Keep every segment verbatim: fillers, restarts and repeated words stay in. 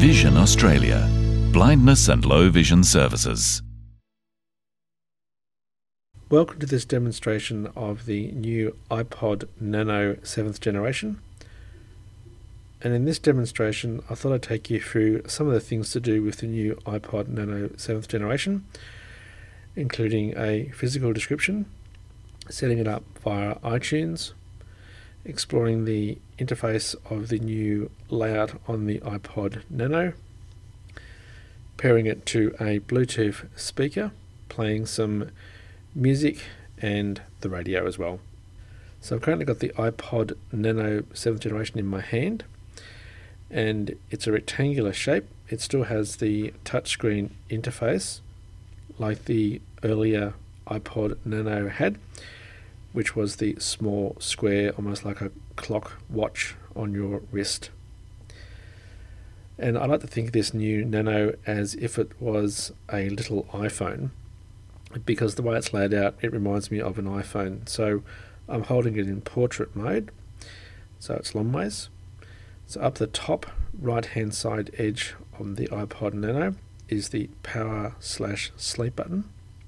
Vision Australia. Blindness and low vision services. Welcome to this demonstration of the new iPod Nano seventh generation. And in this demonstration, I thought I'd take you through some of the things to do with the new iPod Nano seventh generation, including a physical description, setting it up via iTunes, exploring the interface of the new layout on the iPod Nano, pairing it to a Bluetooth speaker, playing some music and the radio as well. So I've currently got the iPod Nano seventh generation in my hand, and it's a rectangular shape. It still has the touchscreen interface like the earlier iPod Nano had, which was the small square, almost like a clock watch on your wrist. And I like to think of this new Nano as if it was a little iPhone, because the way it's laid out, it reminds me of an iPhone. So I'm holding it in portrait mode, so it's long ways. So up the top right hand side edge on the iPod Nano is the power slash sleep button.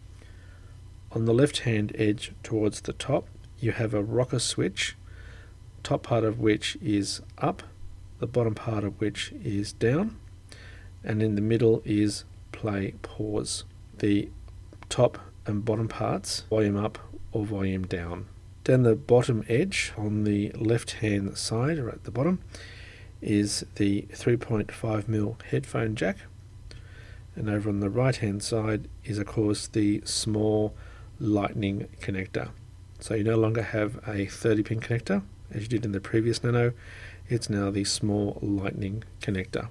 On the left hand edge towards the top, you have a rocker switch, top part of which is up, the bottom part of which is down, and in the middle is play pause. The top and bottom parts, volume up or volume down. Down the bottom edge on the left hand side, or at the bottom, is the three point five millimeter headphone jack, and over on the right hand side is of course the small lightning connector. So you no longer have a thirty pin connector as you did in the previous Nano. It's now the small lightning connector.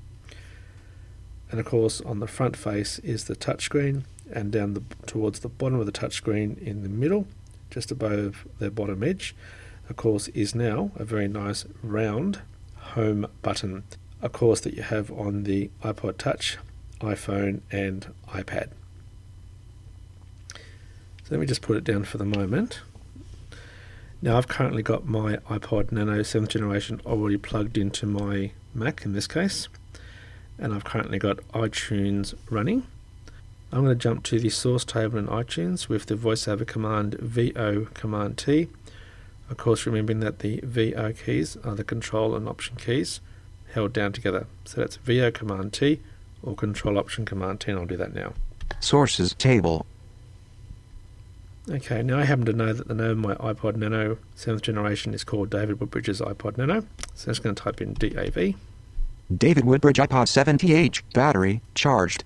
And of course on the front face is the touchscreen, and down the, towards the bottom of the touchscreen in the middle, just above the bottom edge, of course is now a very nice round home button, of course that you have on the iPod Touch, iPhone and iPad. So let me just put it down for the moment. Now I've currently got my iPod Nano seventh generation already plugged into my Mac in this case, and I've currently got iTunes running. I'm going to jump to the source table in iTunes with the voiceover command V O command T. Of course, remembering that the V O keys are the control and option keys held down together. So that's V O command T or control option command T, and I'll do that now. Sources table. Okay, now I happen to know that the name of my iPod Nano seventh generation is called David Woodbridge's iPod Nano. So I'm just going to type in D A V. David Woodbridge iPod seventy H, battery, charged.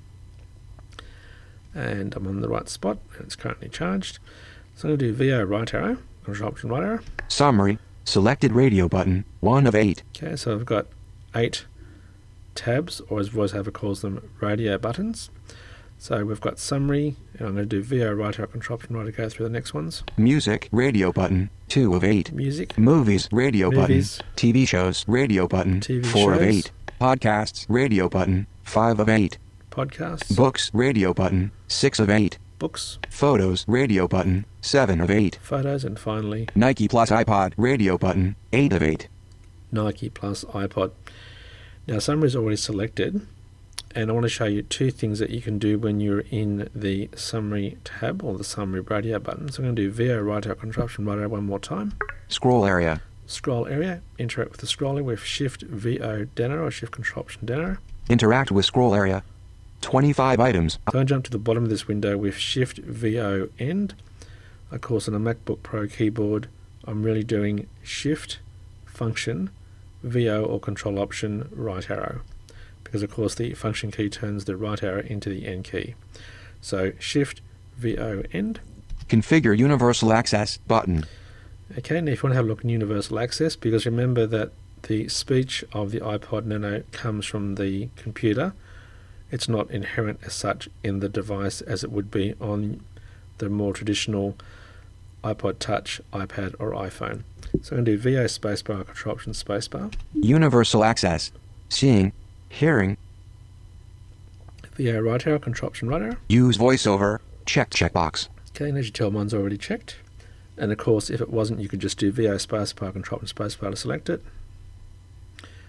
And I'm on the right spot, and it's currently charged. So I'm going to do V O right arrow, control option right arrow. Summary, selected radio button, one of eight. Okay, so I've got eight tabs, or as VoiceOver calls them, radio buttons. So we've got summary, and I'm going to do V O right arrow, control option right to go through the next ones. Music, radio button, two of eight. Music. Movies, radio Movies. button. T V shows, radio button, T V four of shows. eight. Podcasts, radio button, five of eight. Podcasts. Books, radio button, six of eight. Books. Photos, radio button, seven of eight. Photos, and finally Nike Plus iPod, radio button, eight of eight. Nike Plus iPod. Now summary is already selected, and I want to show you two things that you can do when you're in the summary tab or the summary radio button. So I'm going to do V O right arrow, control option right arrow one more time. Scroll area. Scroll area, interact with the scrolling with Shift V O down arrow or Shift control option down arrow. Interact with scroll area. twenty-five items. So I jump to the bottom of this window with Shift V O end. Of course on a MacBook Pro keyboard I'm really doing Shift function V O or control option right arrow, because of course the function key turns the right arrow into the end key. So Shift V O end. Configure universal access button. Okay, now if you want to have a look at universal access, because remember that the speech of the iPod Nano comes from the computer, it's not inherent as such in the device as it would be on the more traditional iPod Touch, iPad or iPhone. So I'm going to do V O spacebar, control option spacebar. Universal access. Seeing, hearing. V O right arrow, control option right arrow. Use voiceover. Checked checkbox. Okay, and as you tell, mine's already checked. And of course, if it wasn't, you could just do V O spacebar, control option spacebar to select it.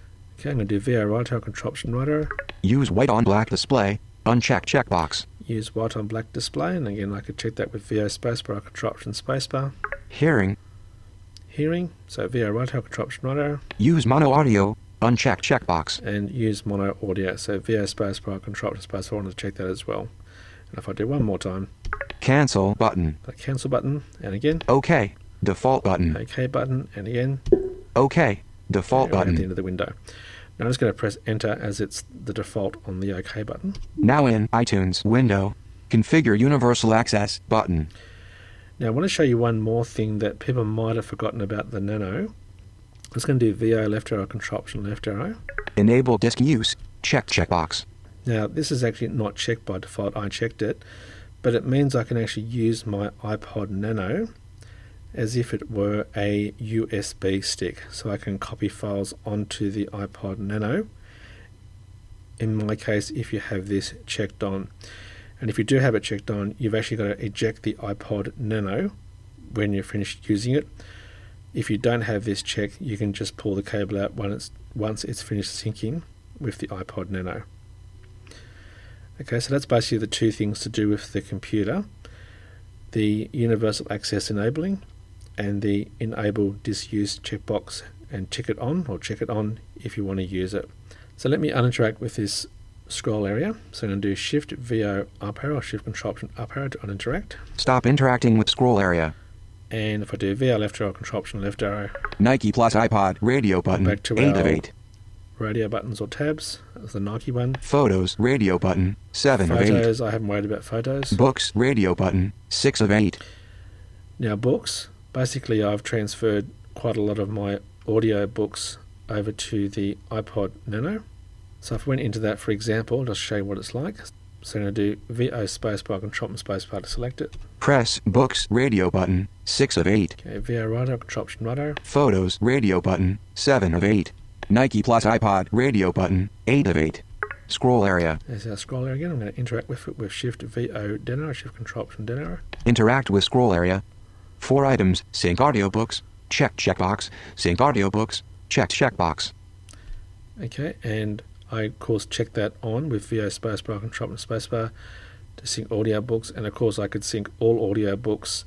Okay, I'm going to do V O right arrow control option right arrow. Use white on black display. Uncheck checkbox. Use white on black display, and again I could check that with V O spacebar control option spacebar. Hearing. Hearing, so V O right arrow control option right arrow. Use mono audio. Uncheck checkbox. And use mono audio, so V O spacebar control option spacebar. I want to check that as well. And if I do one more time, Cancel button. the cancel button, and again, OK. Default button. OK button, and again, OK. Default right at the button. end of the window. Now I'm just going to press enter as it's the default on the OK button. Now in iTunes window. Configure universal access button. Now I want to show you one more thing that people might have forgotten about the Nano. I'm just going to do V O left arrow control option left arrow. Enable disk use. Check checkbox. Now this is actually not checked by default, I checked it, but it means I can actually use my iPod Nano as if it were a U S B stick. So I can copy files onto the iPod Nano, in my case if you have this checked on. And if you do have it checked on, you've actually got to eject the iPod Nano when you're finished using it. If you don't have this checked, you can just pull the cable out once it's, once it's finished syncing with the iPod Nano. Okay, so that's basically the two things to do with the computer: the universal access enabling and the enable disk use checkbox, and check it on or check it on if you want to use it. So let me uninteract with this scroll area. So I'm going to do Shift V O up arrow or Shift Control Option up arrow to uninteract. Stop interacting with scroll area. And if I do V O left arrow Control Option left arrow, Nike plus iPod radio button. back to eight our of eight. radio buttons or tabs. That's the Nike one. Photos radio button. seven of eight. Photos, I haven't worried about photos. Books radio button. six of eight. Now books, basically I've transferred quite a lot of my audio books over to the iPod Nano. So if I went into that, for example, I'll just show you what it's like. So I'm going to do V O spacebar control and spacebar to select it. Press books radio button. six of eight. Okay, V O right arrow control option right arrow. Photos radio button. seven of eight. Nike plus iPod radio button. eight of eight. Scroll area. There's our scroll area again. I'm going to interact with it with Shift V O down arrow, Shift Control Option down arrow. Interact with scroll area. Four items. Sync audiobooks. Check checkbox. Sync audiobooks. Check checkbox. Okay, and I of course check that on with V O spacebar control and spacebar to sync audio books, and of course I could sync all audio books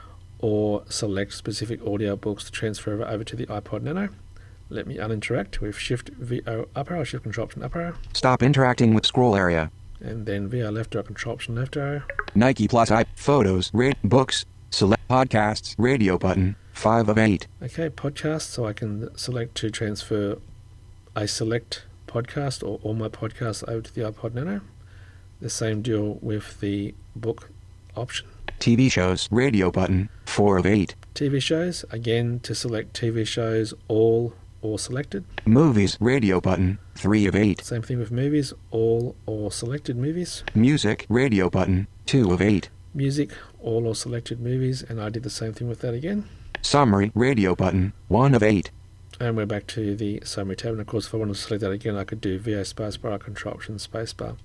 or select specific audio books to transfer over to the iPod Nano. Let me uninteract with Shift V O up arrow, Shift Control Option up arrow, Stop interacting with scroll area. and then V O left arrow Control Option left arrow. Nike plus i photos rate books select podcasts radio button five of eight. Okay, podcast, so I can select to transfer a select podcast or all my podcasts over to the iPod Nano. The same deal with the book option. T V shows radio button four of eight. T V shows, again to select T V shows all or selected. Movies radio button three of eight. Same thing with movies, all or selected movies. Music radio button two of eight. Music, all or selected movies, and I did the same thing with that again. Summary radio button one of eight. And we're back to the summary tab, and of course if I wanted to select that again I could do V O spacebar, Control Option spacebar.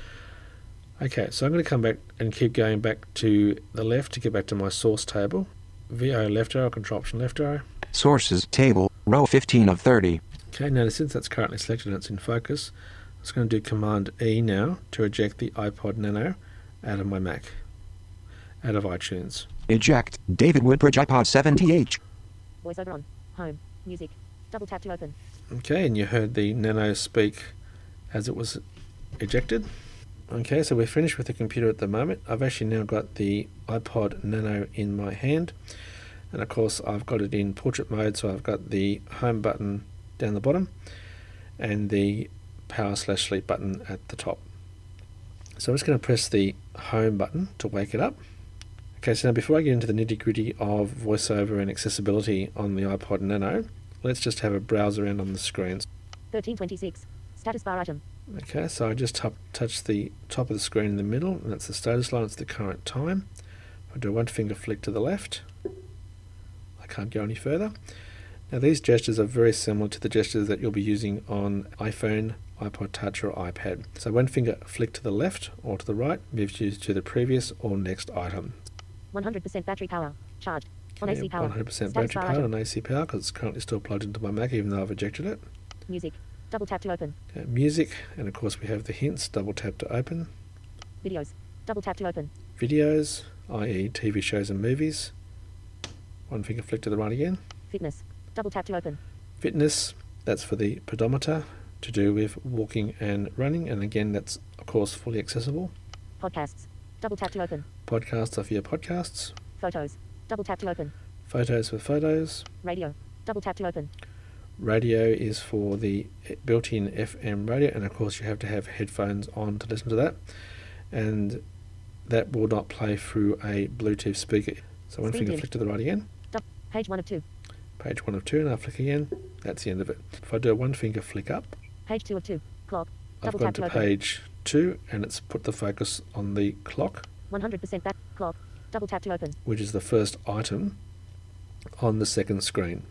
Okay, so I'm going to come back and keep going back to the left to get back to my source table. V O left arrow, Control Option left arrow. Sources table row fifteen of thirty. Okay, now since that's currently selected and it's in focus, I'm just going to do Command E now to eject the iPod Nano out of my Mac, out of iTunes. Eject David Woodbridge iPod seventy H. VoiceOver on. Home. Music. Double tap to open. Okay, and you heard the Nano speak as it was ejected. Okay, so we're finished with the computer at the moment. I've actually now got the iPod Nano in my hand, and of course I've got it in portrait mode, so I've got the home button down the bottom and the power slash sleep button at the top. So I'm just going to press the home button to wake it up. Okay, so now before I get into the nitty gritty of voiceover and accessibility on the iPod Nano, let's just have a browse around on the screens. thirteen twenty-six. Status bar item. Okay, so I just t- touch the top of the screen in the middle, and that's the status line, it's the current time. I do one finger flick to the left. I can't go any further. Now these gestures are very similar to the gestures that you'll be using on iPhone, iPod Touch or iPad. So one finger flick to the left or to the right moves you to the previous or next item. one hundred percent battery power. Charged. On A C power. one hundred percent Status battery bar power item. on A C power because it's currently still plugged into my Mac even though I've ejected it. Music. Double tap to open. Okay, music, and of course we have the hints. Double tap to open. Videos. Double tap to open. Videos, that is T V shows and movies. One finger flick to the right again. Fitness. Double tap to open. Fitness, that's for the pedometer, to do with walking and running, and again that's of course fully accessible. Podcasts. Double tap to open. Podcasts are for your podcasts. Photos. Double tap to open. Photos for photos. Radio. Double tap to open. Radio is for the built-in F M radio, and of course you have to have headphones on to listen to that, and that will not play through a Bluetooth speaker. So one Screen finger dim. flick to the right again. Dou- page one of two. Page one of two, and I'll flick again. That's the end of it. If I do a one finger flick up, Page two of two. Clock. I've Double gone tap to to open. page two, and it's put the focus on the clock, one hundred percent back. Clock. Double tap to open. which is the first item on the second screen.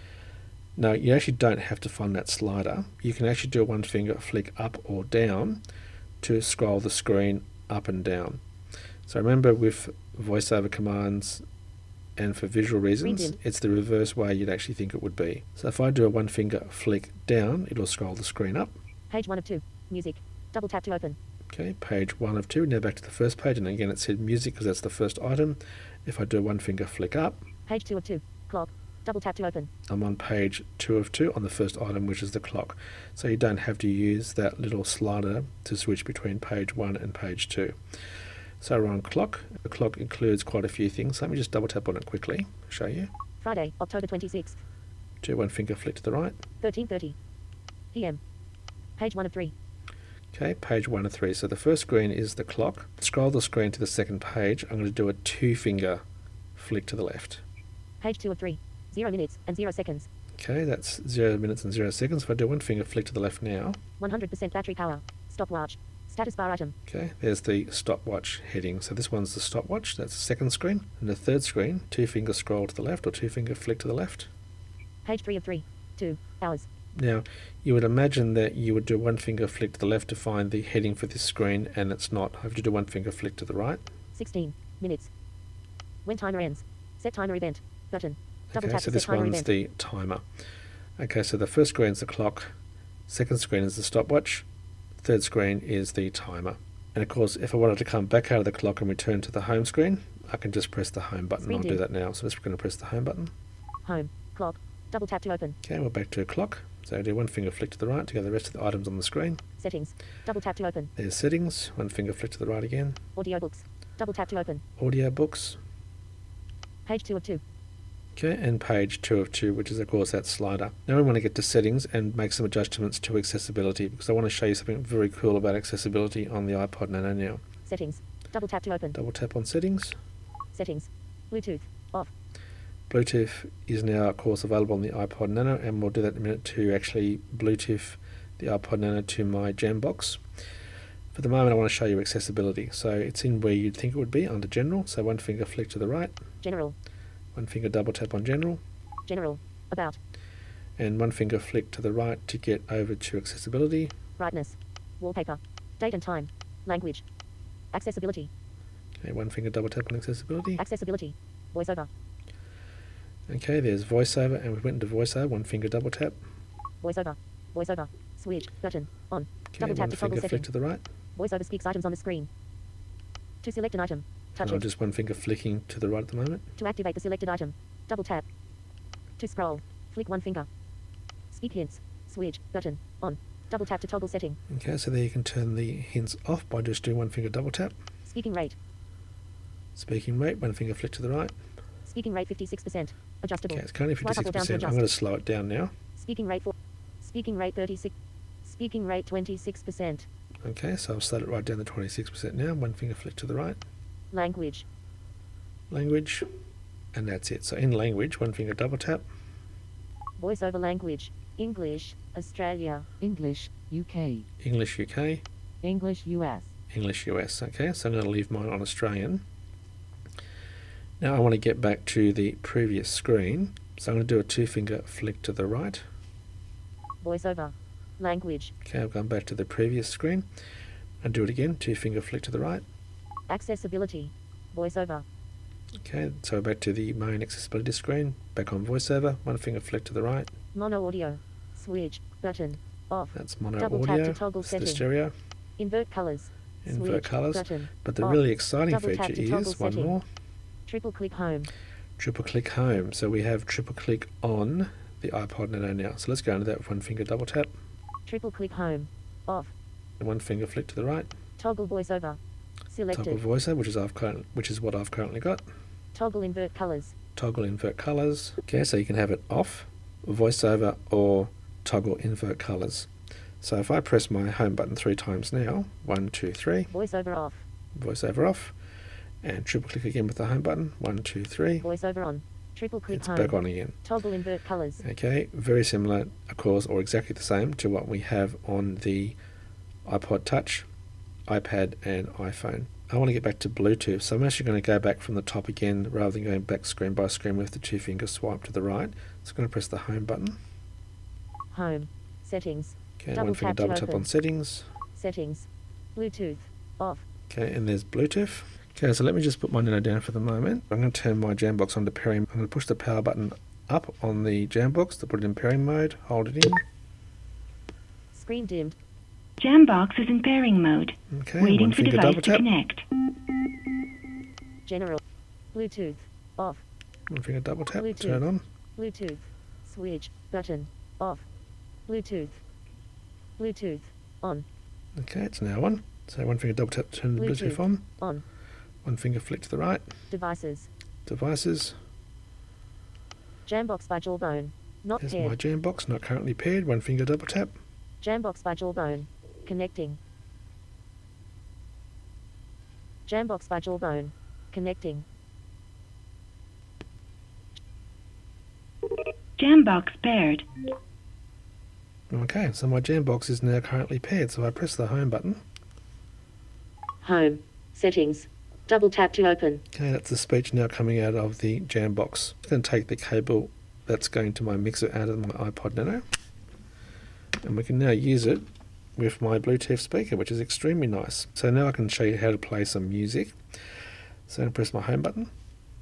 Now you actually don't have to find that slider. You can actually do a one finger flick up or down to scroll the screen up and down. So remember, with voiceover commands and for visual reasons, dim. it's the reverse way you'd actually think it would be. So if I do a one finger flick down, it'll scroll the screen up. Page one of two. Music. Double tap to open. Okay, page one of two. Now back to the first page, and again it said music because that's the first item. If I do a one finger flick up, Page two of two. Clock. Double tap to open. I'm on page two of two on the first item, which is the clock. So you don't have to use that little slider to switch between page one and page two. So we're on clock. The clock includes quite a few things. Let me just double tap on it quickly, show you. Friday, October twenty-sixth. Do one finger flick to the right. thirteen thirty. P M. Page one of three. Okay, page one of three. So the first screen is the clock. Scroll the screen to the second page. I'm going to do a two finger flick to the left. Page two of three. Zero minutes and zero seconds. Okay, that's zero minutes and zero seconds. If I do one finger flick to the left now, one hundred percent battery power. Stopwatch. Status bar item. okay, there's the stopwatch heading. So this one's the stopwatch, that's the second screen. And the third screen, two finger scroll to the left or two finger flick to the left. Page three of three. Two hours. Now, you would imagine that you would do one finger flick to the left to find the heading for this screen, and it's not. I have to do one finger flick to the right. sixteen minutes. When timer ends. Set timer event. Button. Double Okay, tap so to this set timer one's event. the timer. Okay, so the first screen's the clock, second screen is the stopwatch, third screen is the timer. And of course, if I wanted to come back out of the clock and return to the home screen, I can just press the home button. Screen I'll do dim. that now. So I'm just going to press the home button. Home. Clock. Double tap to open. Okay, we're back to a clock. So I do one finger flick to the right to get the rest of the items on the screen. Settings. Double tap to open. There's settings, one finger flick to the right again. Audiobooks. Double tap to open. Audio books. Page two of two. Okay, and page two of two, which is of course that slider. Now we want to get to settings and make some adjustments to accessibility, because I want to show you something very cool about accessibility on the iPod Nano now. Settings. Double tap to open. Double tap on settings. Settings. Bluetooth. Off. Bluetooth is now of course available on the iPod Nano, and we'll do that in a minute to actually Bluetooth the iPod Nano to my Jambox. For the moment I want to show you accessibility. So it's in where you'd think it would be, under General. So one finger flick to the right, General. one finger double tap on General, General. About. and one finger flick to the right to get over to accessibility. Brightness. Wallpaper. Date and time. Language. Accessibility. Okay, one finger double tap on accessibility. Accessibility. Voiceover. Okay, there's voiceover, and we went into voiceover, one finger double tap. Voiceover. Voiceover. Switch. Button. On. Okay, Double tap one to toggle finger setting. flick to the right. Voiceover speaks items on the screen. To select an item. Touch And I'm it. just one finger flicking to the right at the moment. To activate the selected item. Double tap. To scroll. Flick one finger. Speak hints. Switch. Button. On. Double tap to toggle setting. Okay, so there you can turn the hints off by just doing one finger double tap. Speaking rate. Speaking rate, one finger flick to the right. Speaking rate fifty-six percent. Adjustable. Okay, it's currently Swipe up or fifty-six down to percent. I'm adjust. going to slow it down now. Speaking rate four. Speaking rate thirty-six. Speaking rate twenty-six percent. Okay, so I'll slow it right down to twenty-six percent now. One finger flick to the right. Language. Language, and that's it. So in language, one finger double tap. Voiceover language. English. Australia. English, U K. English U K, English, U S. English U S. Okay, so I'm going to leave mine on Australian. Now I want to get back to the previous screen. So I'm going to do a two finger flick to the right. Voiceover. Language. Okay, I've gone back to the previous screen. And do it again, two finger flick to the right. Accessibility. Voiceover. Okay, so back to the main accessibility screen. Back on voiceover, one finger flick to the right. Mono audio. Switch. Button. Off. That's mono Double tap audio. to toggle It's the setting. stereo. Invert colors. Invert Switch. colours. Button. But the Off. really exciting Double tap feature to toggle is one setting. more. Triple click home. Triple click home. So we have triple click on the iPod Nano now. So let's go into that with one finger double tap. Triple click home. Off. And one finger flick to the right. Toggle voiceover. Selected. Toggle voiceover, which is I've current, which is what I've currently got. Toggle invert colors. Toggle invert colors. Okay, so you can have it off, voiceover, or toggle invert colors. So if I press my home button three times now, one, two, three, Voiceover off. voiceover off, and triple click again with the home button, one, two, three, Voiceover on. Triple click it's home. back on again. Toggle invert colors. Okay, very similar, of course, or exactly the same to what we have on the iPod Touch, iPad, and iPhone. I want to get back to Bluetooth, so I'm actually going to go back from the top again rather than going back screen by screen with the two finger swipe to the right. So I'm going to press the home button. Home. Settings. Okay, Double one finger tap to double tap open. on settings. Settings. Bluetooth. Off. Okay, and there's Bluetooth. Okay, so let me just put my Nano down for the moment. I'm going to turn my Jambox on to pairing. I'm going to push the power button up on the Jambox to put it in pairing mode. Hold it in. Screen dimmed. Jambox is in pairing mode. Okay, Waiting one for finger device double to tap. connect. General. Bluetooth. Off. One finger double tap. Bluetooth. Turn on. Bluetooth. Switch. Button. Off. Bluetooth. Bluetooth. On. Okay, it's now on. So one finger double tap to turn the Bluetooth, Bluetooth. on. On. One finger flick to the right. Devices. Devices. Jambox by Jawbone. Not There's my paired. Jambox, not currently paired. One finger double tap. Jambox by Jawbone. Connecting. Jambox by Jawbone. Connecting. Jambox paired. Okay, so my Jambox is now currently paired. So I press the home button. Home. Settings. Double tap to open. Okay, that's the speech now coming out of the Jambox. I'm going to take the cable that's going to my mixer out of my iPod Nano. And we can now use it with my Bluetooth speaker, which is extremely nice. So now I can show you how to play some music. So I'm going to press my home button.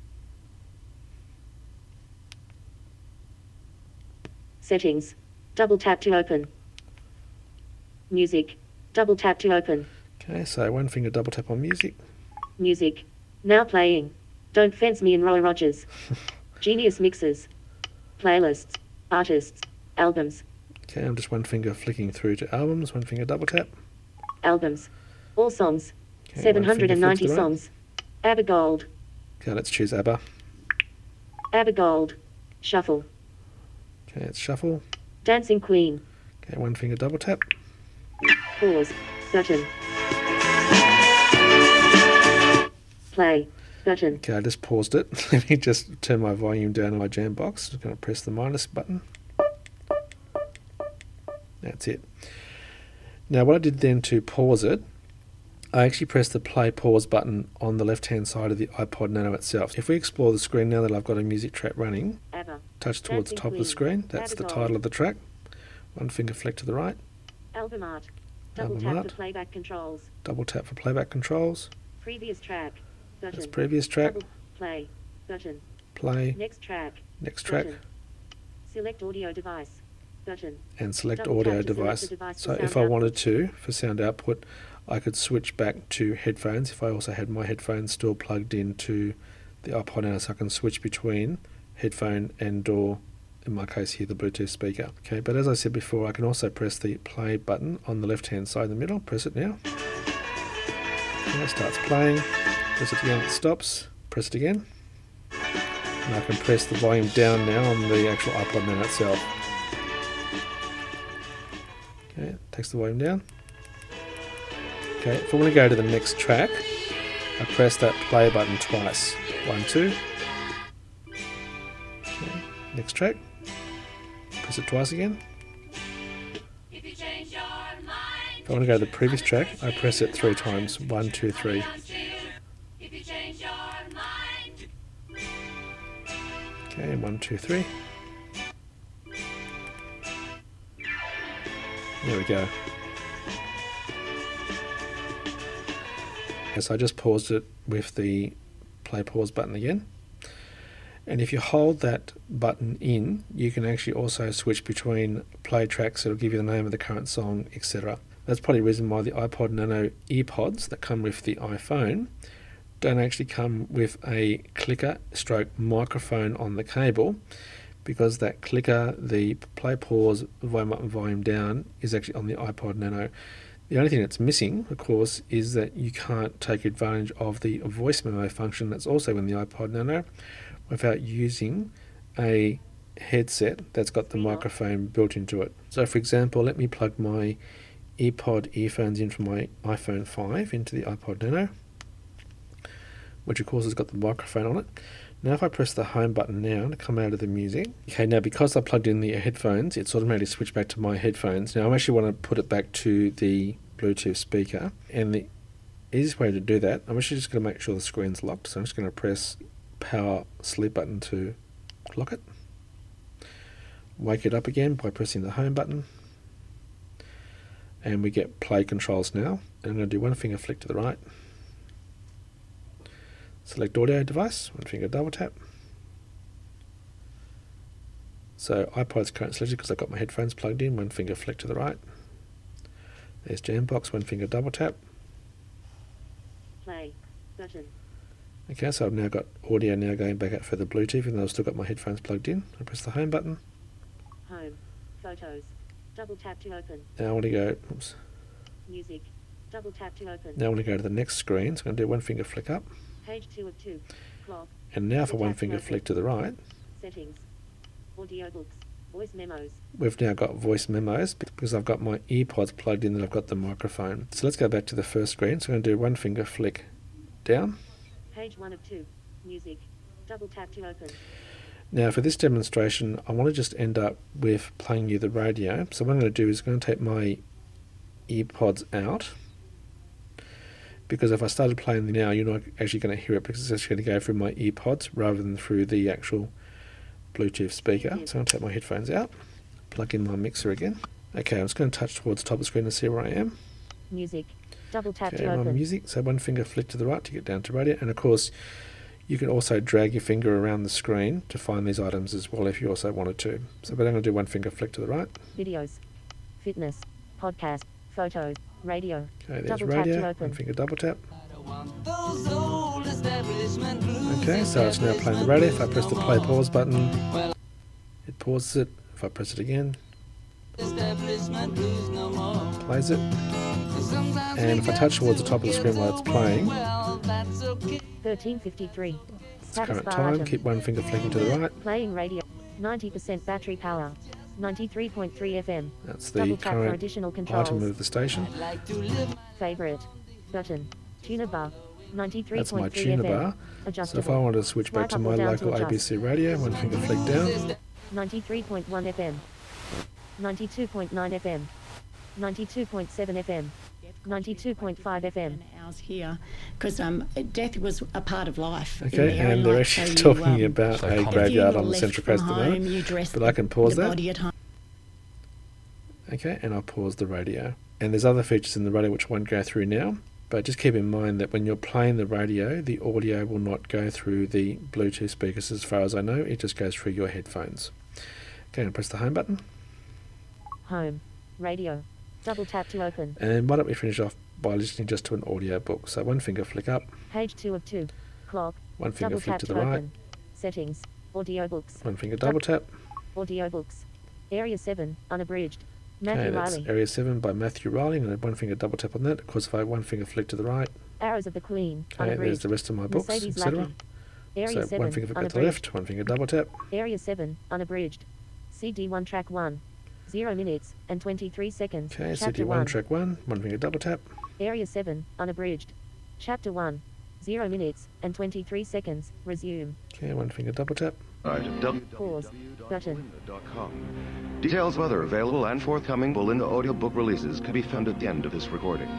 Settings. Double tap to open. Music. Double tap to open. Okay, so one finger double tap on music. Music. Now playing. Don't Fence Me and Roy Rogers. Genius Mixes. Playlists. Artists. Albums. Okay, I'm just one finger flicking through to albums, one finger double tap. Albums. All songs. Okay, seven one finger hundred ninety flick to the right. songs. ABBA Gold. Okay, let's choose ABBA. ABBA Gold. Shuffle. Okay, it's shuffle. Dancing Queen. Okay, one finger double tap. Pause. Button. Play. Button. Okay, I just paused it. Let me just turn my volume down on my Jambox. I'm going to press the minus button. That's it. Now what I did then to pause it, I actually pressed the play pause button on the left hand side of the iPod Nano itself. If we explore the screen now that I've got a music track running, ABBA. touch towards the Dancing top of the Queen. screen, that's the ABBA title Gold. of the track. One finger flick to the right, Album art. Double Album tap art. for playback controls. double tap for playback controls. Previous track. Button. That's previous track, Double play. Button. play, Next track. next track, Button. Select audio device. Button. and select Double audio tap to select device. the device So for if sound I wanted output. to, for sound output, I could switch back to headphones if I also had my headphones still plugged into the iPod Nano, so I can switch between headphone and or, in my case here, the Bluetooth speaker. Okay, but as I said before, I can also press the play button on the left hand side in the middle. Press it now. And it starts playing. Press it again, it stops. Press it again. And I can press the volume down now on the actual iPod Nano itself. Okay, takes the volume down. Okay, if I want to go to the next track, I press that play button twice. One, two. Okay, next track. Press it twice again. If I want to go to the previous track, I press it three times. One, two, three. Okay, one, two, three. There we go. So I just paused it with the play pause button again. And if you hold that button in, you can actually also switch between play tracks. It'll give you the name of the current song, et cetera. That's probably the reason why the iPod Nano earpods that come with the iPhone don't actually come with a clicker stroke microphone on the cable, because that clicker, the play pause, volume up and volume down, is actually on the iPod Nano. The only thing that's missing, of course, is that you can't take advantage of the voice memo function that's also in the iPod Nano without using a headset that's got the microphone built into it. So for example, let me plug my earpod earphones in from my iPhone five into the iPod Nano, which of course has got the microphone on it. Now if I press the home button now to come out of the music, okay, now because I plugged in the headphones, it's automatically switched back to my headphones. Now I actually want to put it back to the Bluetooth speaker, and the easiest way to do that, I'm actually just going to make sure the screen's locked, so I'm just going to press power sleep button to lock it. Wake it up again by pressing the home button, and we get play controls now. And I'm going to do one finger flick to the right, select audio device, one finger double tap. So iPod's current selected because I've got my headphones plugged in, one finger flick to the right. There's Jambox, one finger double tap. Play button. Okay, so I've now got audio now going back out for the Bluetooth, even though I've still got my headphones plugged in. I press the home button. Home. Photos. Double tap to open. Now I want to go, oops. Music. Double tap to open. Now I want to go to the next screen, so I'm going to do one finger flick up. Page two of two. Clock. And now for Double one tap to finger open. flick to the right, Settings. Audiobooks. Voice memos. we've now got voice memos because I've got my earpods plugged in and I've got the microphone. So let's go back to the first screen. So I'm going to do one finger flick down. Page one of two. Music. Double tap to open. Now for this demonstration, I want to just end up with playing you the radio. So what I'm going to do is I'm going to take my earpods out, because if I started playing them now, you're not actually going to hear it because it's actually going to go through my earpods rather than through the actual Bluetooth speaker. So I'm going to take my headphones out, plug in my mixer again. Okay, I'm just going to touch towards the top of the screen to see where I am. Music. Double tap Okay, to I'm on open. music, so one finger flick to the right to get down to radio. And of course, you can also drag your finger around the screen to find these items as well if you also wanted to. So but I'm going to do one finger flick to the right. Videos. Fitness. Podcast. Photos. Radio. Okay, there's Double tap to radio, open. one finger double tap. Okay, so it's now playing the radio. If I press the play pause button, it pauses it. If I press it again, plays it. And if I touch towards the top of the screen while it's playing, thirteen fifty-three. it's Status current bar time. item. Keep one finger flicking to the right. Playing radio. ninety percent battery power. ninety-three point three F M. That's the Double tap for current additional controls. item of the station. Favorite. Button. Tuner bar. ninety-three That's my point three tuner F M. bar. So Adjustable. if I wanted to switch back Swipe to up my or down to local A B adjust. C radio, one finger flick down. ninety-three point one F M. ninety-two point nine F M. ninety-two point seven F M. ninety-two point five F M. Ours here, because um, death was a part of life. in Okay, there, and they're like, actually so you, talking um, about So a common. graveyard if you on the left Central from Coast at the home, moment. you dressed But I can pause the that. body at home. Okay, and I'll pause the radio. And there's other features in the radio which I won't go through now, but just keep in mind that when you're playing the radio, the audio will not go through the Bluetooth speakers as far as I know, it just goes through your headphones. Okay, and press the home button. Home. Radio. Double tap to open. And why don't we finish off by listening just to an audio book. So one finger flick up, Page two of two. Clock. one finger Double flick tap to to the right, open. Settings. Audiobooks. one finger double tap. Audiobooks. Area seven. Unabridged. Okay, Matthew that's Riley. Area seven by Matthew Riley, and then one finger double tap on that. Of course, if I one finger flick to the right, Arrows of the Queen. okay, there's Unabridged. the rest of my books, Mercedes et cetera. Lackey. Area So seven. one finger flick to the Unabridged. left, one finger double tap. Area seven. Unabridged. C D one track one. zero minutes and twenty-three seconds. Okay, Chapter C D one, one. track one, one finger double tap. Area seven. Unabridged. Chapter one. zero minutes and twenty-three seconds. Resume. Okay, one finger double tap. Pause. Button. Details of other available and forthcoming Belinda audiobook releases can be found at the end of this recording.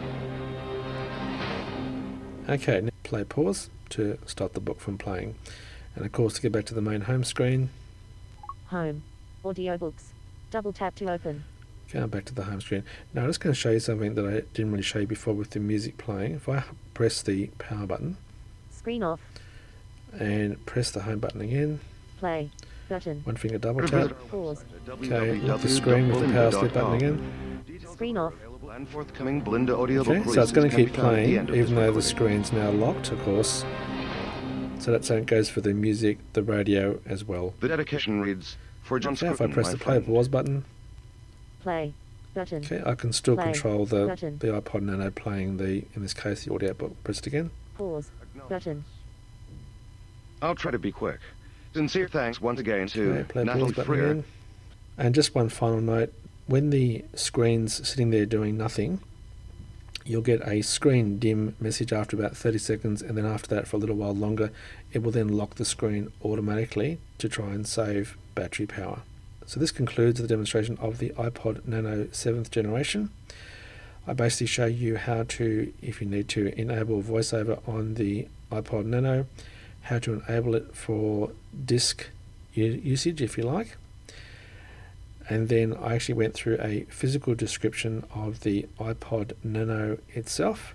Okay, now play pause to stop the book from playing. And of course, to get back to the main home screen, Home. Audiobooks. Double tap to open. okay, I'm back to the home screen. Now I'm just going to show you something that I didn't really show you before with the music playing. If I press the power button, Screen off. and press the home button again. Play. Button. One finger double Visit tap. our Pause. website at Okay, lock the w w w screen with the dot power belinda slip dot button com. again. Details Screen are off. available and forthcoming Belinda audiobook Okay, so it's releases going to can be keep found at the playing end of even this though the recording. screen's now locked, of course. So that same goes for the music, the radio as well. The dedication reads, for John Okay, if I Scruton, press my the play or friend. pause button, Play. Button. okay, I can still Play. control the, Button. the iPod Nano playing the, in this case, the audiobook. Press it again. Pause. Button. I'll try to be quick. Sincere thanks once again to Okay, play Natalie pause button Freer. again. And just one final note, when the screen's sitting there doing nothing, you'll get a screen dim message after about thirty seconds, and then after that for a little while longer, it will then lock the screen automatically to try and save battery power. So this concludes the demonstration of the iPod Nano seventh generation. I basically show you how to, if you need to, enable VoiceOver on the iPod Nano, how to enable it for disk u- usage if you like. And then I actually went through a physical description of the iPod Nano itself.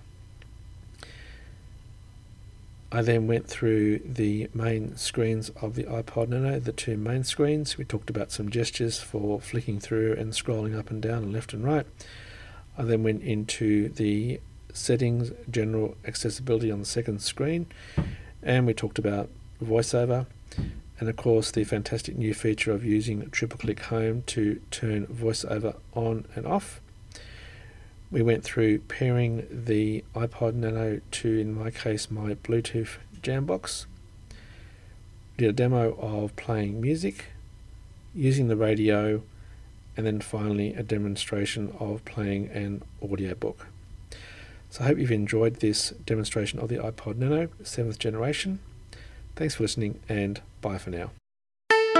I then went through the main screens of the iPod Nano, the two main screens. We talked about some gestures for flicking through and scrolling up and down and left and right. I then went into the settings, general accessibility on the second screen, and we talked about VoiceOver, and of course the fantastic new feature of using triple click home to turn VoiceOver on and off. We went through pairing the iPod Nano to, in my case, my Bluetooth Jambox. Did a demo of playing music, using the radio, and then finally a demonstration of playing an audiobook. So I hope you've enjoyed this demonstration of the iPod Nano seventh generation. Thanks for listening, and bye for now.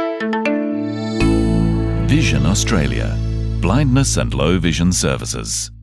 Vision Australia. Blindness and low vision services.